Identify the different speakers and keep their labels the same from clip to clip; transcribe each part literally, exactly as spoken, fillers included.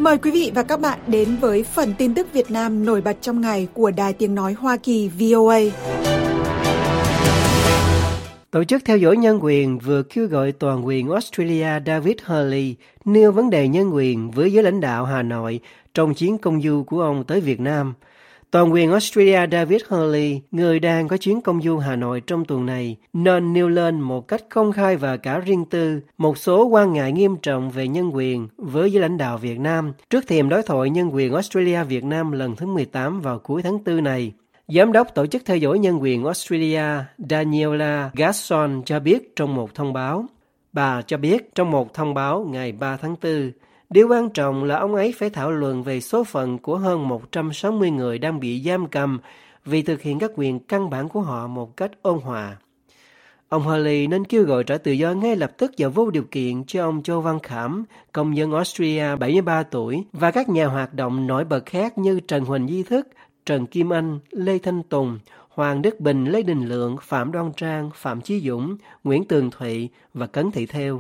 Speaker 1: Mời quý vị và các bạn đến với phần tin tức Việt Nam nổi bật trong ngày của Đài Tiếng Nói Hoa Kỳ vê o a.
Speaker 2: Tổ chức theo dõi nhân quyền vừa kêu gọi toàn quyền Australia David Hurley nêu vấn đề nhân quyền với giới lãnh đạo Hà Nội trong chuyến công du của ông tới Việt Nam. Toàn quyền Australia David Hurley, người đang có chuyến công du Hà Nội trong tuần này, nên nêu lên một cách công khai và cả riêng tư một số quan ngại nghiêm trọng về nhân quyền với giới lãnh đạo Việt Nam trước thềm đối thoại nhân quyền Australia-Việt Nam lần thứ mười tám vào cuối tháng tư này. Giám đốc Tổ chức theo dõi nhân quyền Australia Daniela Gasson cho biết trong một thông báo. Bà cho biết trong một thông báo ngày ba tháng tư, điều quan trọng là ông ấy phải thảo luận về số phận của hơn một trăm sáu mươi người đang bị giam cầm vì thực hiện các quyền căn bản của họ một cách ôn hòa. Ông Hurley nên kêu gọi trả tự do ngay lập tức và vô điều kiện cho ông Châu Văn Khảm, công dân Australia bảy mươi ba tuổi, và các nhà hoạt động nổi bật khác như Trần Huỳnh Di Thức, Trần Kim Anh, Lê Thanh Tùng, Hoàng Đức Bình, Lê Đình Lượng, Phạm Đoan Trang, Phạm Chí Dũng, Nguyễn Tường Thụy và Cấn Thị Thêu.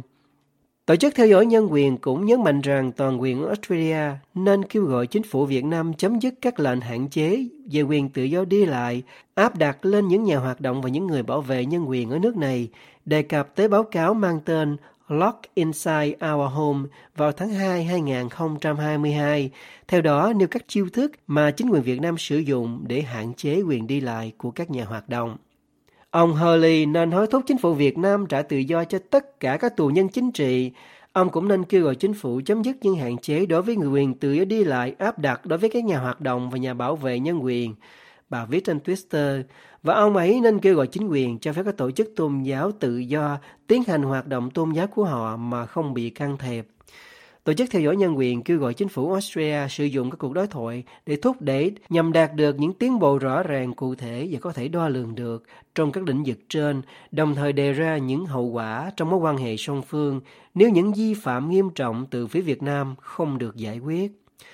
Speaker 2: Tổ chức theo dõi nhân quyền cũng nhấn mạnh rằng toàn quyền Australia nên kêu gọi chính phủ Việt Nam chấm dứt các lệnh hạn chế về quyền tự do đi lại, áp đặt lên những nhà hoạt động và những người bảo vệ nhân quyền ở nước này, đề cập tới báo cáo mang tên Lock Inside Our Home vào tháng hai năm hai không hai hai, theo đó nêu các chiêu thức mà chính quyền Việt Nam sử dụng để hạn chế quyền đi lại của các nhà hoạt động. Ông Hurley nên hối thúc chính phủ Việt Nam trả tự do cho tất cả các tù nhân chính trị. Ông cũng nên kêu gọi chính phủ chấm dứt những hạn chế đối với người quyền tự do đi lại áp đặt đối với các nhà hoạt động và nhà bảo vệ nhân quyền. Bà viết trên Twitter, và ông ấy nên kêu gọi chính quyền cho phép các tổ chức tôn giáo tự do tiến hành hoạt động tôn giáo của họ mà không bị can thiệp. Tổ chức theo dõi nhân quyền kêu gọi chính phủ Australia sử dụng các cuộc đối thoại để thúc đẩy nhằm đạt được những tiến bộ rõ ràng, cụ thể và có thể đo lường được trong các lĩnh vực trên, đồng thời đề ra những hậu quả trong mối quan hệ song phương nếu những vi phạm nghiêm trọng từ phía Việt Nam không được giải quyết.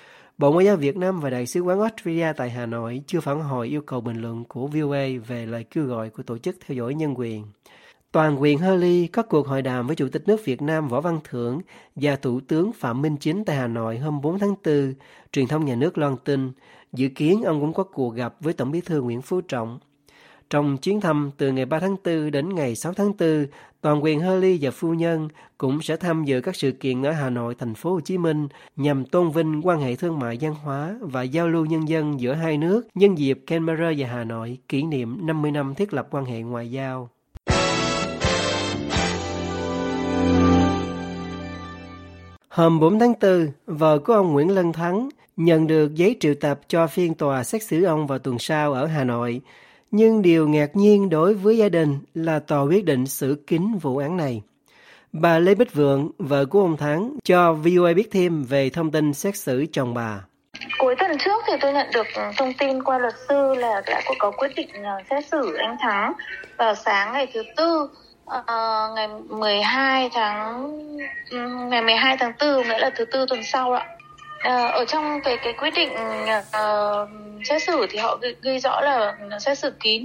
Speaker 2: Bộ Ngoại giao Việt Nam và Đại sứ quán Australia tại Hà Nội chưa phản hồi yêu cầu bình luận của vê o a về lời kêu gọi của Tổ chức theo dõi nhân quyền. Toàn quyền Hurley có cuộc hội đàm với Chủ tịch nước Việt Nam Võ Văn Thưởng và Thủ tướng Phạm Minh Chính tại Hà Nội hôm bốn tháng tư, truyền thông nhà nước loan tin. Dự kiến ông cũng có cuộc gặp với Tổng Bí thư Nguyễn Phú Trọng. Trong chuyến thăm từ ngày ba tháng tư đến ngày sáu tháng tư, toàn quyền Hurley và phu nhân cũng sẽ tham dự các sự kiện ở Hà Nội, thành phố Hồ Chí Minh nhằm tôn vinh quan hệ thương mại văn hóa và giao lưu nhân dân giữa hai nước nhân dịp Canberra và Hà Nội kỷ niệm năm mươi năm thiết lập quan hệ ngoại giao. Hôm bốn tháng tư, vợ của ông Nguyễn Lân Thắng nhận được giấy triệu tập cho phiên tòa xét xử ông vào tuần sau ở Hà Nội. Nhưng điều ngạc nhiên đối với gia đình là tòa quyết định xử kín vụ án này. Bà Lê Bích Vượng, vợ của ông Thắng, cho vê o a biết thêm về thông tin xét xử chồng bà.
Speaker 3: Cuối tuần trước thì tôi nhận được thông tin qua luật sư là đã có quyết định xét xử anh Thắng vào sáng ngày thứ tư, uh, ngày mười hai tháng ngày mười hai tháng tư, nghĩa là thứ tư tuần sau ạ. À, ở trong cái cái quyết định uh, xét xử thì họ ghi, ghi rõ là xét xử kín.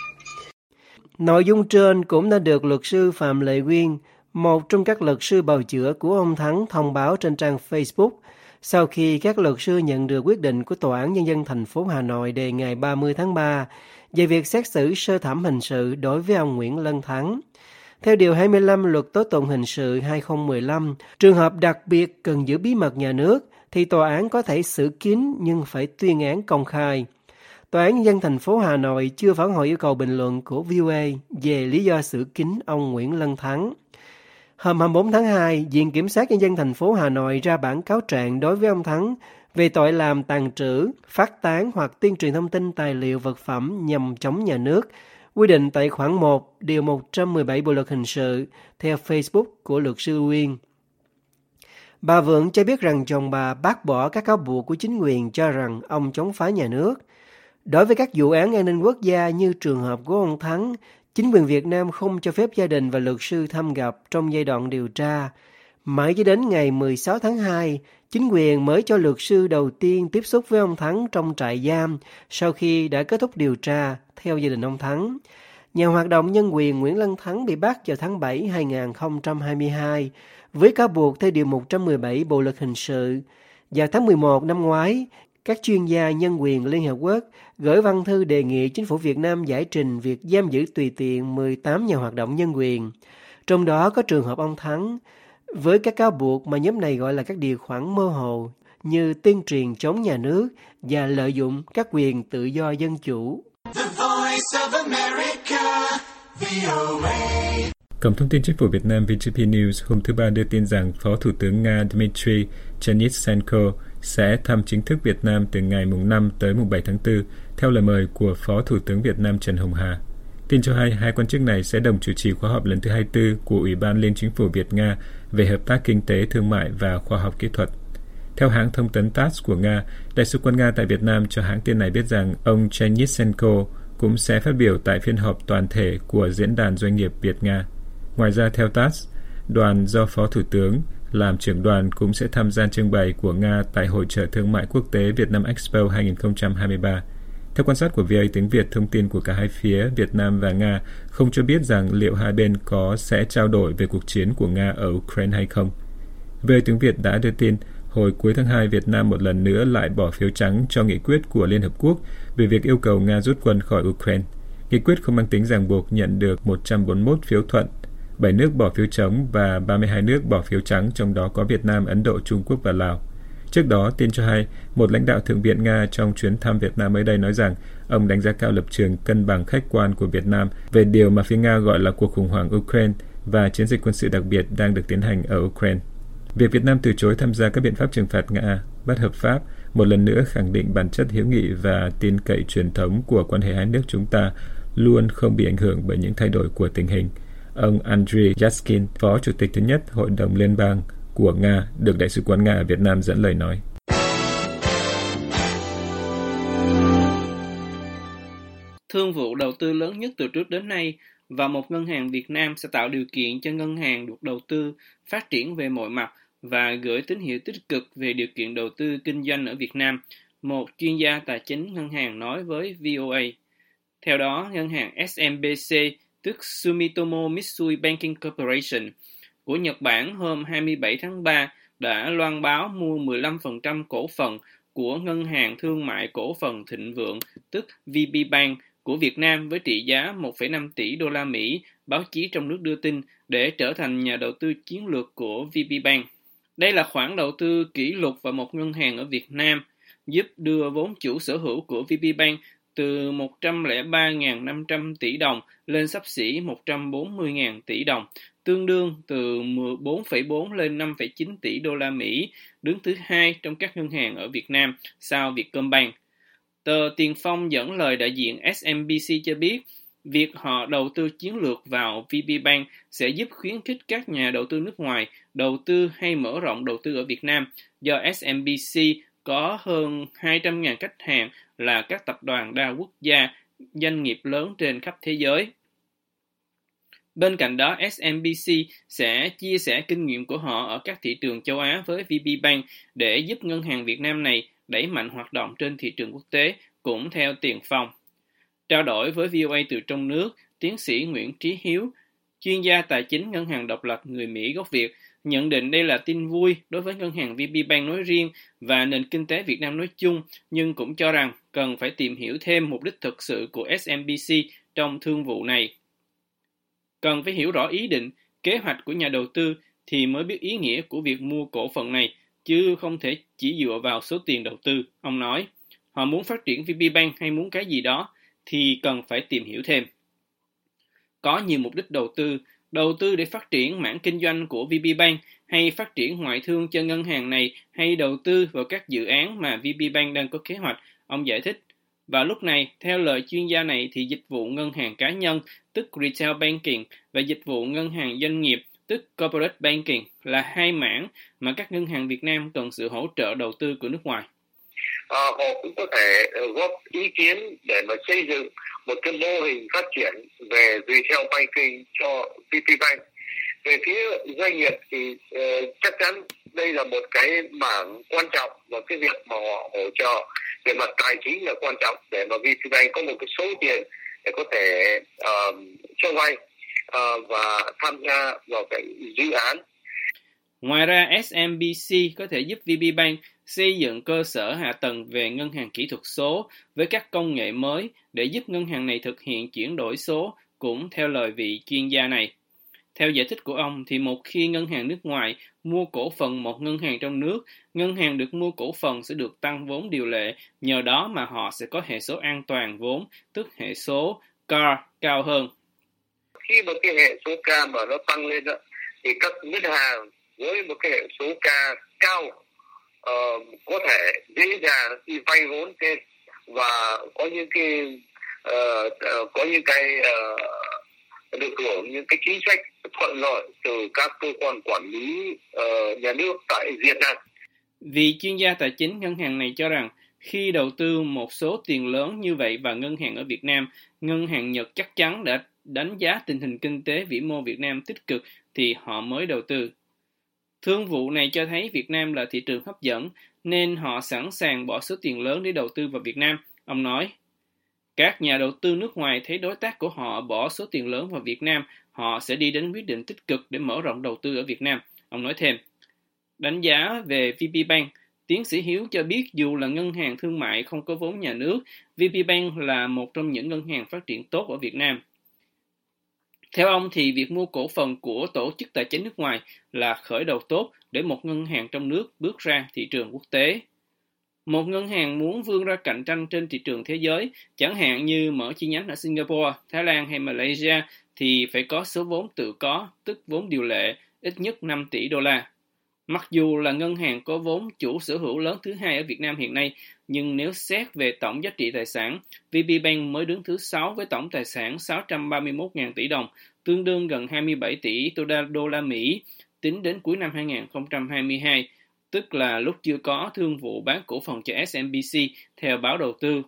Speaker 2: Nội dung trên cũng đã được luật sư Phạm Lệ Quyên, một trong các luật sư bào chữa của ông Thắng, thông báo trên trang Facebook sau khi các luật sư nhận được quyết định của Tòa án Nhân dân thành phố Hà Nội đề ngày ba mươi tháng ba về việc xét xử sơ thẩm hình sự đối với ông Nguyễn Lân Thắng. Theo Điều hai mươi lăm Luật Tố tụng Hình sự hai không một lăm, trường hợp đặc biệt cần giữ bí mật nhà nước thì tòa án có thể xử kín nhưng phải tuyên án công khai. Tòa án Nhân dân thành phố Hà Nội chưa phản hồi yêu cầu bình luận của vê o a về lý do xử kín ông Nguyễn Lân Thắng. Hôm hai mươi bốn tháng hai, Viện Kiểm sát Nhân dân thành phố Hà Nội ra bản cáo trạng đối với ông Thắng về tội làm tàng trữ, phát tán hoặc tuyên truyền thông tin tài liệu vật phẩm nhằm chống nhà nước, quy định tại khoản một, điều một trăm mười bảy Bộ luật hình sự, theo Facebook của luật sư Uyên. Bà Vượng cho biết rằng chồng bà bác bỏ các cáo buộc của chính quyền cho rằng ông chống phá nhà nước. Đối với các vụ án an ninh quốc gia như trường hợp của ông Thắng, chính quyền Việt Nam không cho phép gia đình và luật sư thăm gặp trong giai đoạn điều tra. Mãi cho đến ngày mười sáu tháng hai, chính quyền mới cho luật sư đầu tiên tiếp xúc với ông Thắng trong trại giam sau khi đã kết thúc điều tra, theo gia đình ông Thắng. Nhà hoạt động nhân quyền Nguyễn Lân Thắng bị bắt vào tháng bảy năm hai không hai hai với cáo buộc theo Điều một trăm mười bảy Bộ luật hình sự. Vào tháng mười một năm ngoái, các chuyên gia nhân quyền Liên Hợp Quốc gửi văn thư đề nghị chính phủ Việt Nam giải trình việc giam giữ tùy tiện mười tám nhà hoạt động nhân quyền. Trong đó có trường hợp ông Thắng, với các cáo buộc mà nhóm này gọi là các điều khoản mơ hồ như tuyên truyền chống nhà nước và lợi dụng các quyền tự do dân chủ.
Speaker 4: Cổng thông tin chính phủ Việt Nam vê giê pê News hôm thứ Ba đưa tin rằng Phó Thủ tướng Nga Dmitry Chernyshenko sẽ thăm chính thức Việt Nam từ ngày năm tới bảy tháng tư, theo lời mời của Phó Thủ tướng Việt Nam Trần Hồng Hà. Tin cho hay hai quan chức này sẽ đồng chủ trì khóa họp lần thứ hai mươi tư của Ủy ban Liên Chính phủ Việt-Nga về hợp tác kinh tế, thương mại và khoa học kỹ thuật. Theo hãng thông tấn tát ét của Nga, Đại sứ quán Nga tại Việt Nam cho hãng tin này biết rằng ông Chernyshenko cũng sẽ phát biểu tại phiên họp toàn thể của Diễn đàn Doanh nghiệp Việt-Nga. Ngoài ra, theo tát ét, đoàn do Phó Thủ tướng làm trưởng đoàn cũng sẽ tham gia trưng bày của Nga tại Hội chợ Thương mại Quốc tế Việt Nam Expo hai không hai ba. Theo quan sát của vê a tiếng Việt, thông tin của cả hai phía Việt Nam và Nga không cho biết rằng liệu hai bên có sẽ trao đổi về cuộc chiến của Nga ở Ukraine hay không. vê a tiếng Việt đã đưa tin hồi cuối tháng hai, Việt Nam một lần nữa lại bỏ phiếu trắng cho nghị quyết của Liên Hợp Quốc về việc yêu cầu Nga rút quân khỏi Ukraine. Nghị quyết không mang tính ràng buộc nhận được một trăm bốn mươi mốt phiếu thuận, bảy nước bỏ phiếu trống và ba mươi hai nước bỏ phiếu trắng, trong đó có Việt Nam, Ấn Độ, Trung Quốc và Lào. Trước đó, tin cho hay, một lãnh đạo Thượng viện Nga trong chuyến thăm Việt Nam mới đây nói rằng ông đánh giá cao lập trường cân bằng khách quan của Việt Nam về điều mà phía Nga gọi là cuộc khủng hoảng Ukraine và chiến dịch quân sự đặc biệt đang được tiến hành ở Ukraine. Việc Việt Nam từ chối tham gia các biện pháp trừng phạt Nga bất hợp pháp một lần nữa khẳng định bản chất hữu nghị và tin cậy truyền thống của quan hệ hai nước chúng ta luôn không bị ảnh hưởng bởi những thay đổi của tình hình. Ông Andriy Yaskin, Phó Chủ tịch thứ nhất Hội đồng Liên bang của Nga, được Đại sứ quán Nga ở Việt Nam dẫn lời nói.
Speaker 5: Thương vụ đầu tư lớn nhất từ trước đến nay và một ngân hàng Việt Nam sẽ tạo điều kiện cho ngân hàng được đầu tư phát triển về mọi mặt và gửi tín hiệu tích cực về điều kiện đầu tư kinh doanh ở Việt Nam, một chuyên gia tài chính ngân hàng nói với vê o a. Theo đó, ngân hàng ét em bê xê, tức Sumitomo Mitsui Banking Corporation, của Nhật Bản hôm hai mươi bảy tháng ba đã loan báo mua mười lăm phần trăm cổ phần của Ngân hàng Thương mại Cổ phần Thịnh Vượng, tức vê pê Bank, của Việt Nam với trị giá một phẩy năm tỷ đô la Mỹ, báo chí trong nước đưa tin, để trở thành nhà đầu tư chiến lược của vê pê Bank. Đây là khoản đầu tư kỷ lục vào một ngân hàng ở Việt Nam, giúp đưa vốn chủ sở hữu của vê pê Bank từ một trăm lẻ ba nghìn năm trăm tỷ đồng lên xấp xỉ một trăm bốn mươi nghìn tỷ đồng, tương đương từ bốn phẩy bốn lên năm phẩy chín tỷ đô la Mỹ, đứng thứ hai trong các ngân hàng ở Việt Nam sau Vietcombank. Tờ Tiền Phong dẫn lời đại diện ét em bê xê cho biết, việc họ đầu tư chiến lược vào vê pê Bank sẽ giúp khuyến khích các nhà đầu tư nước ngoài đầu tư hay mở rộng đầu tư ở Việt Nam, do ét em bê xê có hơn hai trăm nghìn khách hàng là các tập đoàn đa quốc gia, doanh nghiệp lớn trên khắp thế giới. Bên cạnh đó, ét em bê xê sẽ chia sẻ kinh nghiệm của họ ở các thị trường châu Á với vê pê Bank để giúp ngân hàng Việt Nam này đẩy mạnh hoạt động trên thị trường quốc tế, cũng theo Tiền Phong. Trao đổi với vê o a từ trong nước, tiến sĩ Nguyễn Trí Hiếu, chuyên gia tài chính ngân hàng độc lập người Mỹ gốc Việt, nhận định đây là tin vui đối với ngân hàng vê pê Bank nói riêng và nền kinh tế Việt Nam nói chung, nhưng cũng cho rằng cần phải tìm hiểu thêm mục đích thực sự của ét em bê xê trong thương vụ này. Cần phải hiểu rõ ý định, kế hoạch của nhà đầu tư thì mới biết ý nghĩa của việc mua cổ phần này, chứ không thể chỉ dựa vào số tiền đầu tư. Ông nói, họ muốn phát triển vê pê Bank hay muốn cái gì đó thì cần phải tìm hiểu thêm. Có nhiều mục đích đầu tư, đầu tư để phát triển mảng kinh doanh của vê pê Bank hay phát triển ngoại thương cho ngân hàng này hay đầu tư vào các dự án mà vê pê Bank đang có kế hoạch, ông giải thích. Và lúc này, theo lời chuyên gia này thì dịch vụ ngân hàng cá nhân, tức Retail Banking, và dịch vụ ngân hàng doanh nghiệp, tức Corporate Banking, là hai mảng mà các ngân hàng Việt Nam cần sự hỗ trợ đầu tư của nước ngoài.
Speaker 6: À, họ cũng có thể góp ý kiến để mà xây dựng một cái mô hình phát triển về Retail Banking cho vê pê Bank. Về phía doanh nghiệp thì uh, chắc chắn đây là một cái mảng quan trọng, và cái việc mà họ hỗ trợ về mặt tài chính là quan trọng để mà vê pê Bank có một cái số tiền để có thể uh, cho vay uh, và tham gia vào cái dự án.
Speaker 5: Ngoài ra, ét em bê xê có thể giúp vê pê Bank xây dựng cơ sở hạ tầng về ngân hàng kỹ thuật số với các công nghệ mới để giúp ngân hàng này thực hiện chuyển đổi số, cũng theo lời vị chuyên gia này. Theo giải thích của ông, thì một khi ngân hàng nước ngoài mua cổ phần một ngân hàng trong nước, ngân hàng được mua cổ phần sẽ được tăng vốn điều lệ, nhờ đó mà họ sẽ có hệ số an toàn vốn, tức hệ số C A R cao hơn.
Speaker 6: Khi mà cái hệ số K mà nó tăng lên đó, thì các ngân hàng với một cái hệ số K cao uh, có thể dễ dàng đi vay vốn thêm và có những cái uh, uh, có những cái uh, được hưởng những cái chính sách thuận lợi từ các cơ quan quản lý uh, nhà nước tại Việt Nam.
Speaker 5: Vì chuyên gia tài chính ngân hàng này cho rằng khi đầu tư một số tiền lớn như vậy vào ngân hàng ở Việt Nam, ngân hàng Nhật chắc chắn đã đánh giá tình hình kinh tế vĩ mô Việt Nam tích cực thì họ mới đầu tư. Thương vụ này cho thấy Việt Nam là thị trường hấp dẫn nên họ sẵn sàng bỏ số tiền lớn để đầu tư vào Việt Nam, ông nói. Các nhà đầu tư nước ngoài thấy đối tác của họ bỏ số tiền lớn vào Việt Nam, họ sẽ đi đến quyết định tích cực để mở rộng đầu tư ở Việt Nam, ông nói thêm. Đánh giá về vê pê Bank, tiến sĩ Hiếu cho biết dù là ngân hàng thương mại không có vốn nhà nước, vê pê Bank là một trong những ngân hàng phát triển tốt ở Việt Nam. Theo ông thì việc mua cổ phần của tổ chức tài chính nước ngoài là khởi đầu tốt để một ngân hàng trong nước bước ra thị trường quốc tế. Một ngân hàng muốn vươn ra cạnh tranh trên thị trường thế giới, chẳng hạn như mở chi nhánh ở Singapore, Thái Lan hay Malaysia, thì phải có số vốn tự có, tức vốn điều lệ, ít nhất năm tỷ đô la. Mặc dù là ngân hàng có vốn chủ sở hữu lớn thứ hai ở Việt Nam hiện nay, nhưng nếu xét về tổng giá trị tài sản, vê pê Bank mới đứng thứ sáu với tổng tài sản sáu trăm ba mươi mốt nghìn tỷ đồng, tương đương gần hai mươi bảy tỷ đô la Mỹ tính đến cuối năm hai không hai hai, tức là lúc chưa có thương vụ bán cổ phần cho ét em bê xê theo báo đầu tư.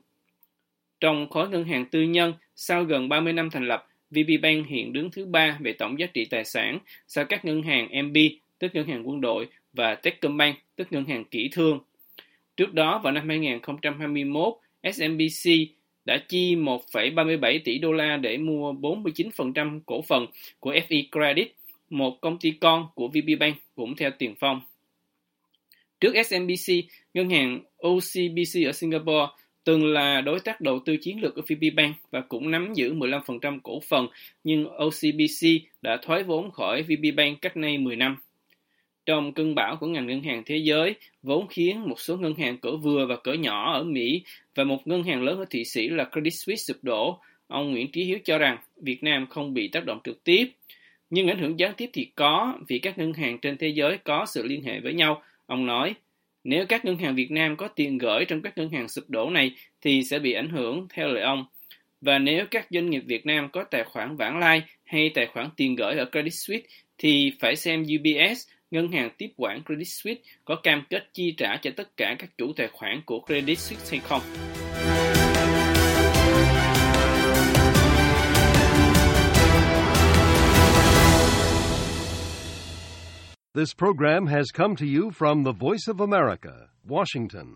Speaker 5: Trong khối ngân hàng tư nhân, sau gần ba mươi năm thành lập, vê pê Bank hiện đứng thứ ba về tổng giá trị tài sản sau các ngân hàng em bê, tức ngân hàng quân đội, và Techcombank, tức ngân hàng kỹ thương. Trước đó, vào năm hai không hai mốt, ét em bê xê đã chi một phẩy ba mươi bảy tỷ đô la để mua bốn mươi chín phần trăm cổ phần của ép e Credit, một công ty con của vê pê Bank cũng theo tiền phong. Trước ét em bê xê, ngân hàng ô xê bê xê ở Singapore từng là đối tác đầu tư chiến lược của vê pê Bank và cũng nắm giữ mười lăm phần trăm cổ phần, nhưng ô xê bê xê đã thoái vốn khỏi vê pê Bank cách nay mười năm. Trong cơn bão của ngành ngân hàng thế giới, vốn khiến một số ngân hàng cỡ vừa và cỡ nhỏ ở Mỹ và một ngân hàng lớn ở Thụy Sĩ là Credit Suisse sụp đổ, ông Nguyễn Trí Hiếu cho rằng Việt Nam không bị tác động trực tiếp. Nhưng ảnh hưởng gián tiếp thì có, vì các ngân hàng trên thế giới có sự liên hệ với nhau. Ông nói, nếu các ngân hàng Việt Nam có tiền gửi trong các ngân hàng sụp đổ này thì sẽ bị ảnh hưởng, theo lời ông. Và nếu các doanh nghiệp Việt Nam có tài khoản vãng lai hay tài khoản tiền gửi ở Credit Suisse thì phải xem u bê ét, ngân hàng tiếp quản Credit Suisse, có cam kết chi trả cho tất cả các chủ tài khoản của Credit Suisse hay không.
Speaker 7: This program has come to you from the Voice of America, Washington.